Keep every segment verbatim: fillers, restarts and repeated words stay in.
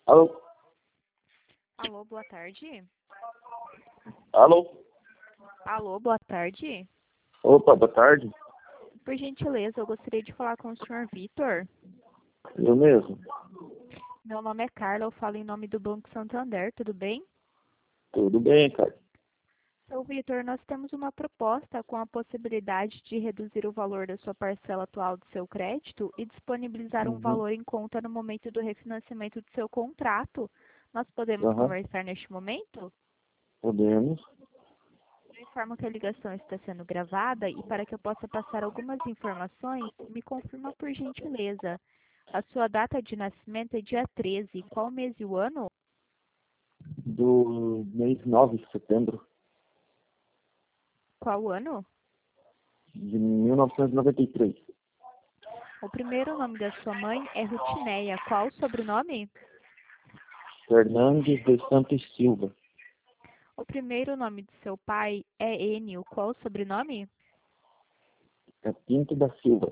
Alô? Alô, boa tarde. Alô? Alô, boa tarde. Opa, boa tarde. Por gentileza, eu gostaria de falar com o senhor Vitor. Eu mesmo. Meu nome é Carla, eu falo em nome do Banco Santander, tudo bem? Tudo bem, cara? Seu Vitor, nós temos uma proposta com a possibilidade de reduzir o valor da sua parcela atual do seu crédito e disponibilizar um Uhum. valor em conta no momento do refinanciamento do seu contrato. Nós podemos Aham. conversar neste momento? Podemos. Eu informo que a ligação está sendo gravada e para que eu possa passar algumas informações, me confirma por gentileza. A sua data de nascimento é dia treze. Qual mês e o ano? Do mês nove de setembro Qual o ano? de mil novecentos e noventa e três. O primeiro nome da sua mãe é Rutineia. Qual o sobrenome? Fernandes de Santos Silva. O primeiro nome de seu pai é Enio. Qual o sobrenome? É Pinto da Silva.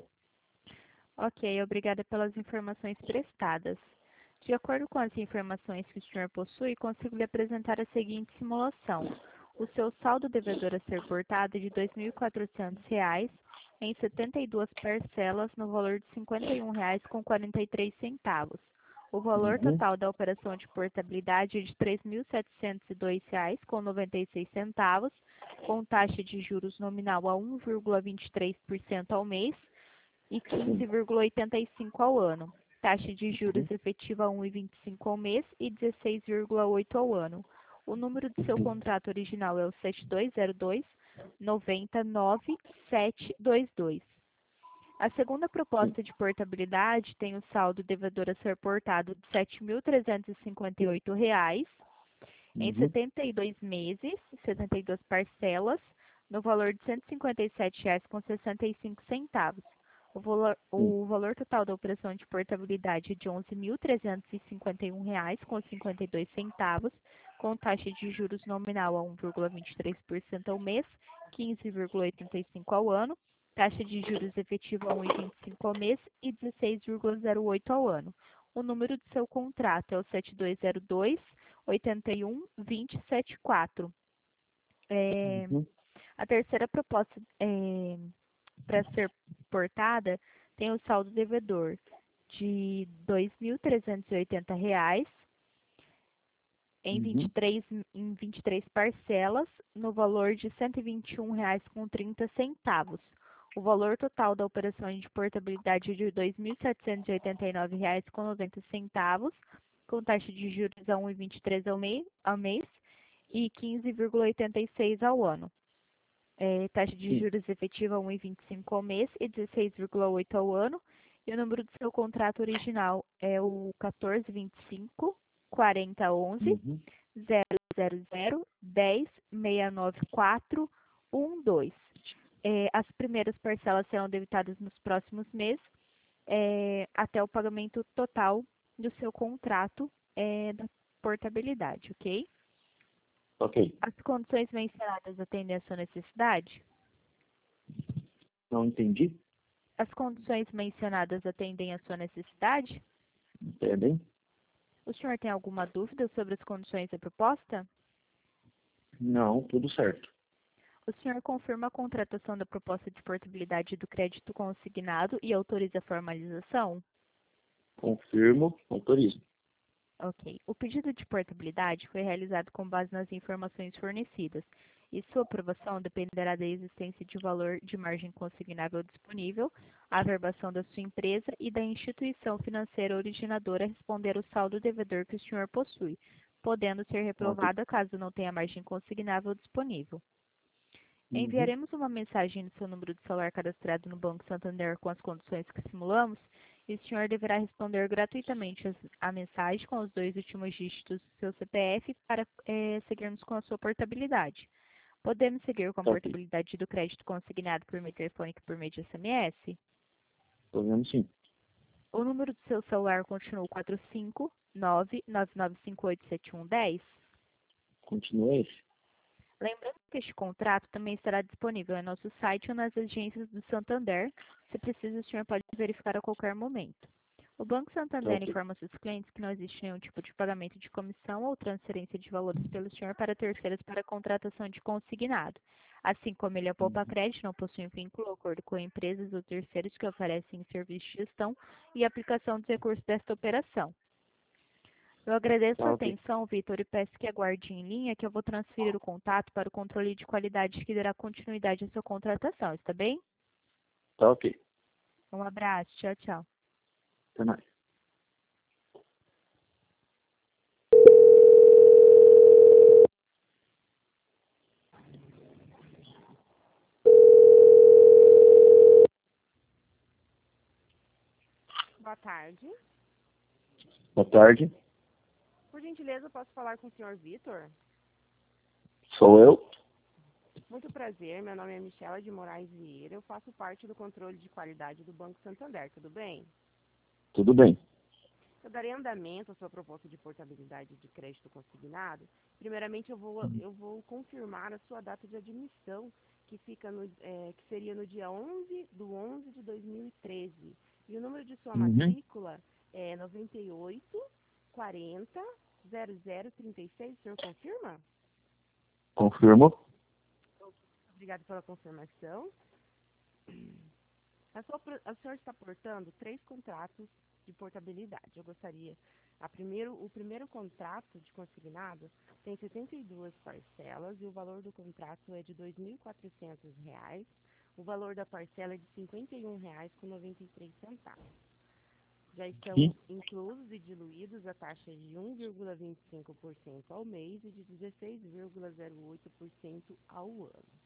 Ok, obrigada pelas informações prestadas. De acordo com as informações que o senhor possui, consigo lhe apresentar a seguinte simulação. O seu saldo devedor a ser portado é de dois mil e quatrocentos reais em setenta e duas parcelas no valor de cinquenta e um reais com quarenta e três centavos. O valor Uhum. total da operação de portabilidade é de três mil setecentos e dois reais com noventa e seis centavos, com taxa de juros nominal a um vírgula vinte e três por cento ao mês e quinze vírgula oitenta e cinco por cento ao ano. Taxa de juros Uhum. efetiva um vírgula vinte e cinco ao mês e dezesseis vírgula oito ao ano. O número do seu Uhum. contrato original é o sete dois zero dois, nove zero nove, sete dois dois. A segunda Sim. proposta de portabilidade tem o saldo devedor a ser portado de sete mil trezentos e cinquenta e oito reais em Uhum. setenta e dois meses, setenta e duas parcelas, no valor de cento e cinquenta e sete reais com sessenta e cinco centavos. O valor, Sim. o valor total da operação de portabilidade é de onze mil trezentos e cinquenta e um reais com cinquenta e dois centavos, com taxa de juros nominal a um vírgula vinte e três por cento ao mês, quinze vírgula oitenta e cinco por cento ao ano, taxa de juros efetiva a um vírgula vinte e cinco por cento ao mês e dezesseis vírgula zero oito por cento ao ano. O número do seu contrato é o sete dois zero dois, oito um, dois zero sete quatro. É, Uhum. a terceira proposta é, para ser portada tem o saldo devedor de dois mil trezentos e oitenta reais em vinte e Uhum. três, em vinte e três parcelas, no valor de cento e vinte e um reais com trinta centavos. O valor total da operação de portabilidade é de dois mil setecentos e oitenta e nove reais com noventa centavos, com taxa de juros a um vírgula vinte e três ao mês, ao mês e quinze vírgula oitenta e seis ao ano. É, taxa de Sim. juros efetiva um vírgula vinte e cinco ao mês e dezesseis vírgula oito ao ano. E o número do seu contrato original é o quatorze vinte e cinco, quarenta onze, Uhum. zero zero zero, dez, seis nove quatro, um dois. É, as primeiras parcelas serão debitadas nos próximos meses, é, até o pagamento total do seu contrato é, da portabilidade, ok? Ok. As condições mencionadas atendem à sua necessidade? Não entendi? As condições mencionadas atendem à sua necessidade? Entendem? O senhor tem alguma dúvida sobre as condições da proposta? Não, tudo certo. O senhor confirma a contratação da proposta de portabilidade do crédito consignado e autoriza a formalização? Confirmo, autorizo. Ok. O pedido de portabilidade foi realizado com base nas informações fornecidas e sua aprovação dependerá da existência de valor de margem consignável disponível, a averbação da sua empresa e da instituição financeira originadora responder o saldo devedor que o senhor possui, podendo ser Ok. reprovada caso não tenha margem consignável disponível. Uhum. Enviaremos uma mensagem no seu número de celular cadastrado no Banco Santander com as condições que simulamos e o senhor deverá responder gratuitamente as- a mensagem com os dois últimos dígitos do seu C P F para eh, seguirmos com a sua portabilidade. Podemos seguir com a Tá ok. portabilidade do crédito consignado por meio telefônico e por meio de S M S? Podemos sim. O número do seu celular continua quatro cinco nove, nove nove cinco oito sete um um zero? Continua esse. Lembrando que este contrato também estará disponível em nosso site ou nas agências do Santander. Se precisa, o senhor pode verificar a qualquer momento. O Banco Tá Santander ok. informa seus clientes que não existe nenhum tipo de pagamento de comissão ou transferência de valores pelo senhor para terceiros para contratação de consignado. Assim como ele, a Poupa Uhum. Crédito não possui vínculo ou acordo com empresas ou terceiros que oferecem serviço de gestão e aplicação dos recursos desta operação. Eu agradeço Tá a ok. atenção, Vitor, e peço que aguarde em linha que eu vou transferir o contato para o controle de qualidade que dará continuidade à sua contratação, está bem? Tá ok. Um abraço, tchau, tchau. Até mais. Boa tarde. Boa tarde. Por gentileza, eu posso falar com o senhor Vitor? Sou eu. Muito prazer, meu nome é Michela de Moraes Vieira, eu faço parte do controle de qualidade do Banco Santander, tudo bem? Tudo bem. Eu darei andamento à sua proposta de portabilidade de crédito consignado. Primeiramente, eu vou, eu vou confirmar a sua data de admissão, que, fica no, é, que seria no dia onze do onze de dois mil e treze. E o número de sua Uhum. matrícula é noventa e oito, quarenta, zero zero, trinta e seis, o senhor confirma? Confirmo. Obrigada pela confirmação. A sua, pro- a senhora está portando três contratos de portabilidade. Eu gostaria, a primeiro, o primeiro contrato de consignado tem setenta e duas parcelas e o valor do contrato é de dois mil e quatrocentos reais. O valor da parcela é de cinquenta e um reais com noventa e três centavos. Já E? estão inclusos e diluídos a taxa de um vírgula vinte e cinco por cento ao mês e de dezesseis vírgula zero oito por cento ao ano.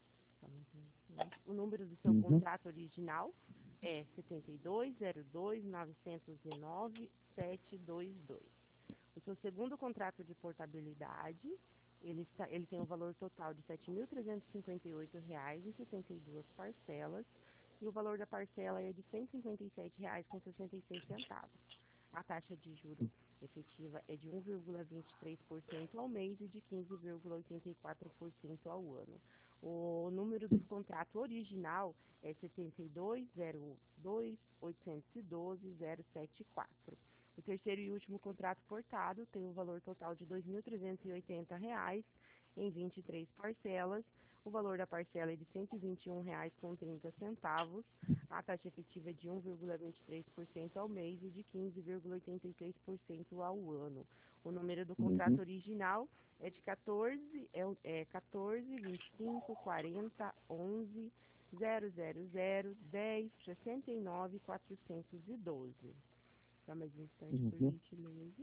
O número do seu Uhum. contrato original é setenta e dois, zero dois, novecentos e nove, setecentos e vinte e dois. O seu segundo contrato de portabilidade, ele, está, ele tem um valor total de sete mil trezentos e cinquenta e oito reais em setenta e duas parcelas e o valor da parcela é de cento e cinquenta e sete reais com sessenta e seis centavos. A taxa de juro efetiva é de um vírgula vinte e três por cento ao mês e de quinze vírgula oitenta e quatro por cento ao ano. O número do contrato original é setenta e dois, zero dois, oitocentos e doze, zero setenta e quatro. O terceiro e último contrato portado tem um valor total de dois mil trezentos e oitenta reais em vinte e três parcelas. O valor da parcela é de cento e vinte e um reais com trinta centavos. A taxa efetiva é de um vírgula vinte e três por cento ao mês e de quinze vírgula oitenta e seis por cento ao ano. O número do contrato Uhum. original é de quatorze, é, o- é quatorze, vinte e cinco, quarenta, onze, zero zero zero, dez, sessenta e nove, quatrocentos e doze. Só mais um instante, por Uhum. gentileza.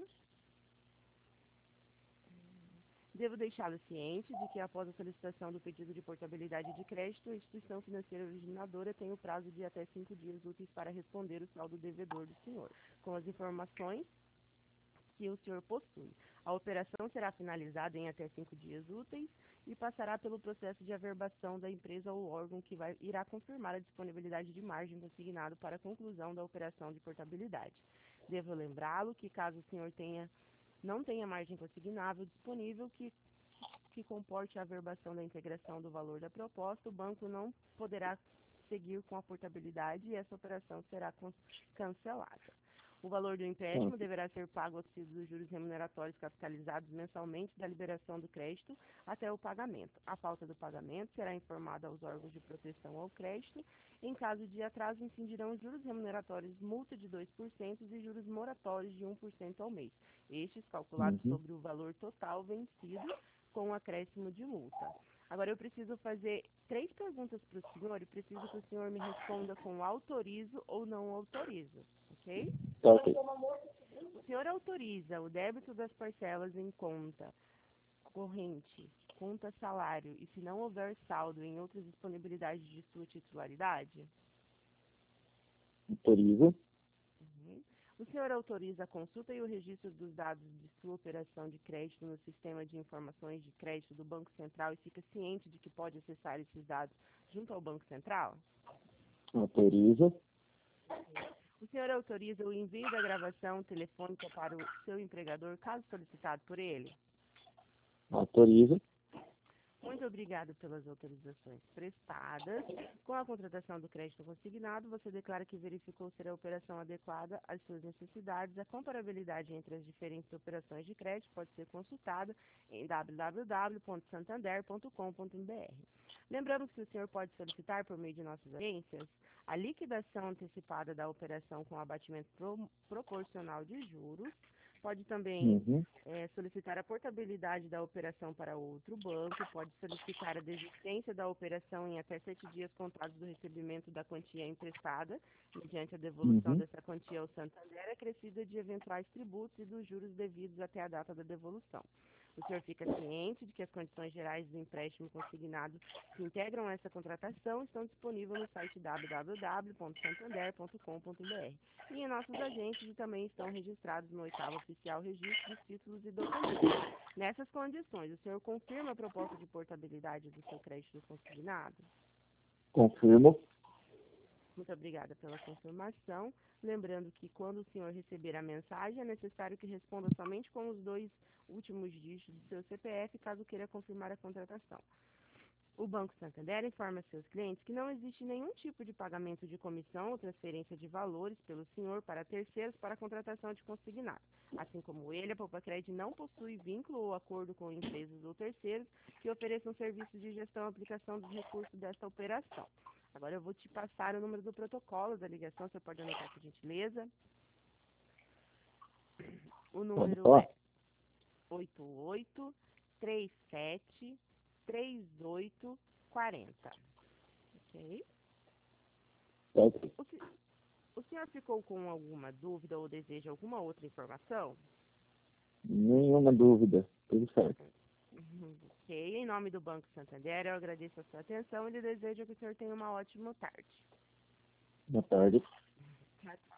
Devo deixá-lo ciente de que, após a solicitação do pedido de portabilidade de crédito, a instituição financeira originadora tem o prazo de até cinco dias úteis para responder o saldo devedor do senhor, com as informações que o senhor possui. A operação será finalizada em até cinco dias úteis e passará pelo processo de averbação da empresa ou órgão que vai, irá confirmar a disponibilidade de margem consignado para a conclusão da operação de portabilidade. Devo lembrá-lo que, caso o senhor tenha, não tenha margem consignável disponível que, que comporte a averbação da integração do valor da proposta, o banco não poderá seguir com a portabilidade e essa operação será cancelada. O valor do Tá empréstimo ok. deverá ser pago ao título dos juros remuneratórios capitalizados mensalmente da liberação do crédito até o pagamento. A falta do pagamento será informada aos órgãos de proteção ao crédito. Em caso de atraso, incidirão juros remuneratórios, multa de dois por cento e juros moratórios de um por cento ao mês. Estes calculados Uhum. sobre o valor total vencido com o acréscimo de multa. Agora, eu preciso fazer três perguntas para o senhor e preciso que o senhor me responda com autorizo ou não autorizo, ok? Tá ok. O senhor autoriza o débito das parcelas em conta corrente, conta salário e se não houver saldo em outras disponibilidades de sua titularidade? Autorizo. Uhum. O senhor autoriza a consulta e o registro dos dados de sua operação de crédito no sistema de informações de crédito do Banco Central e fica ciente de que pode acessar esses dados junto ao Banco Central? Autorizo. O senhor autoriza o envio da gravação telefônica para o seu empregador, caso solicitado por ele? Autorizo. Muito obrigado pelas autorizações prestadas. Com a contratação do crédito consignado, você declara que verificou ser a operação adequada às suas necessidades. A comparabilidade entre as diferentes operações de crédito pode ser consultada em w w w ponto santander ponto com ponto b r. Lembramos que o senhor pode solicitar, por meio de nossas agências, a liquidação antecipada da operação com abatimento pro, proporcional de juros. Pode também Uhum. é, solicitar a portabilidade da operação para outro banco, pode solicitar a desistência da operação em até sete dias contados do recebimento da quantia emprestada, mediante a devolução Uhum. dessa quantia ao Santander, acrescida de eventuais tributos e dos juros devidos até a data da devolução. O senhor fica ciente de que as condições gerais do empréstimo consignado que integram essa contratação estão disponíveis no site w w w ponto santander ponto com ponto b r e em nossos agentes, e também estão registrados no oitavo oficial registro dos títulos e documentos. Nessas condições, o senhor confirma a proposta de portabilidade do seu crédito consignado? Confirmo. Muito obrigada pela confirmação. Lembrando que quando o senhor receber a mensagem, é necessário que responda somente com os dois últimos dígitos do seu C P F, caso queira confirmar a contratação. O Banco Santander informa seus clientes que não existe nenhum tipo de pagamento de comissão ou transferência de valores pelo senhor para terceiros para a contratação de consignado. Assim como ele, a Poupa-Cred não possui vínculo ou acordo com empresas ou terceiros que ofereçam serviços de gestão e aplicação dos recursos desta operação. Agora eu vou te passar o número do protocolo da ligação, você pode anotar, por gentileza. O número é oito oito três sete três oito quatro zero. Ok? Certo. O, se, o senhor ficou com alguma dúvida ou deseja alguma outra informação? Nenhuma dúvida. Tudo certo. Uhum, ok. Em nome do Banco Santander, eu agradeço a sua atenção e lhe desejo que o senhor tenha uma ótima tarde. Boa tarde. Tá.